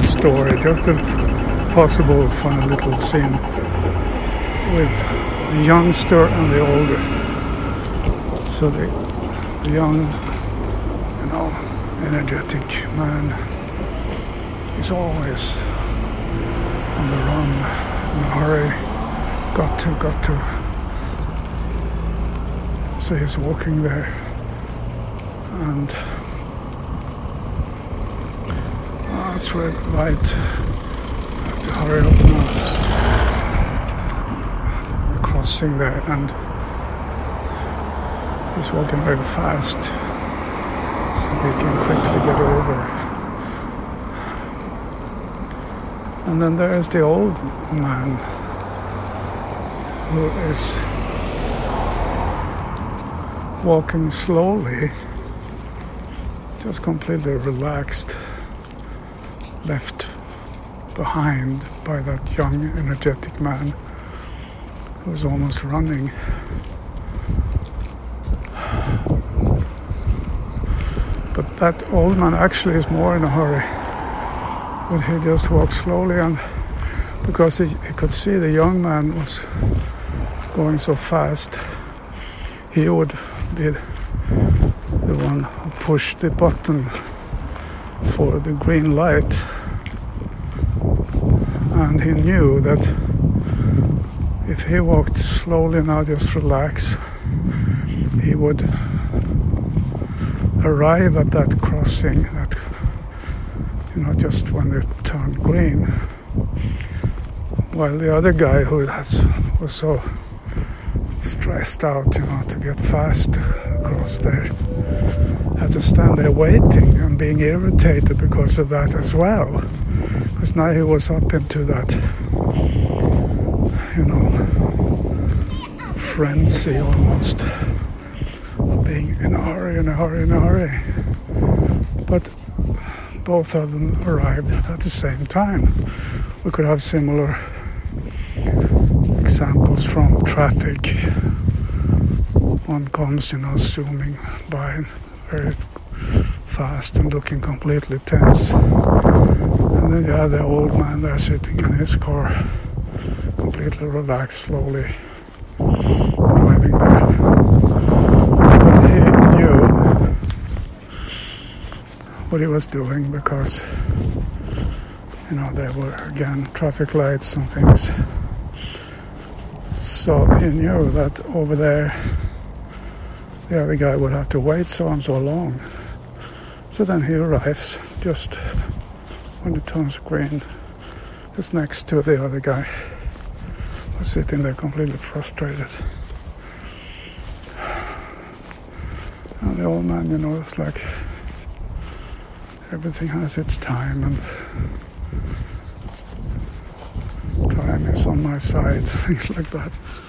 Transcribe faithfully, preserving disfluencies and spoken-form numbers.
story, just a possible fun little scene with the youngster and the older. So the, the young, you know, energetic man is always on the run, in a hurry, got to, got to. So he's walking there, and oh, it's red light. I have to hurry up now. We're crossing there, and he's walking very fast, so he can quickly get over. And then there's the old man who is walking slowly, just completely relaxed, left behind by that young, energetic man who's almost running. But that old man actually is more in a hurry. But he just walked slowly, and because he, he could see the young man was going so fast, he would be the one who pushed the button for the green light. And he knew that if he walked slowly now, just relax, he would arrive at that crossing, that, you know, just when they turned green, while the other guy who has, was so stressed out, you know, to get fast across there, had to stand there waiting and being irritated because of that as well, because now he was up into that, you know, frenzy almost, being in a hurry, in a hurry, in a hurry. But both of them arrived at the same time. We could have similar examples from traffic. One comes, you know, zooming by very fast and looking completely tense. And then you have the old man there sitting in his car, completely relaxed, slowly driving there. But he knew what he was doing because, you know, there were again traffic lights and things. So he knew that over there the other guy would have to wait so and so long. So then he arrives just when it turns green, just next to the other guy who's sitting there completely frustrated. And the old man, you know, it's like everything has its time, and time is on my side, things like that.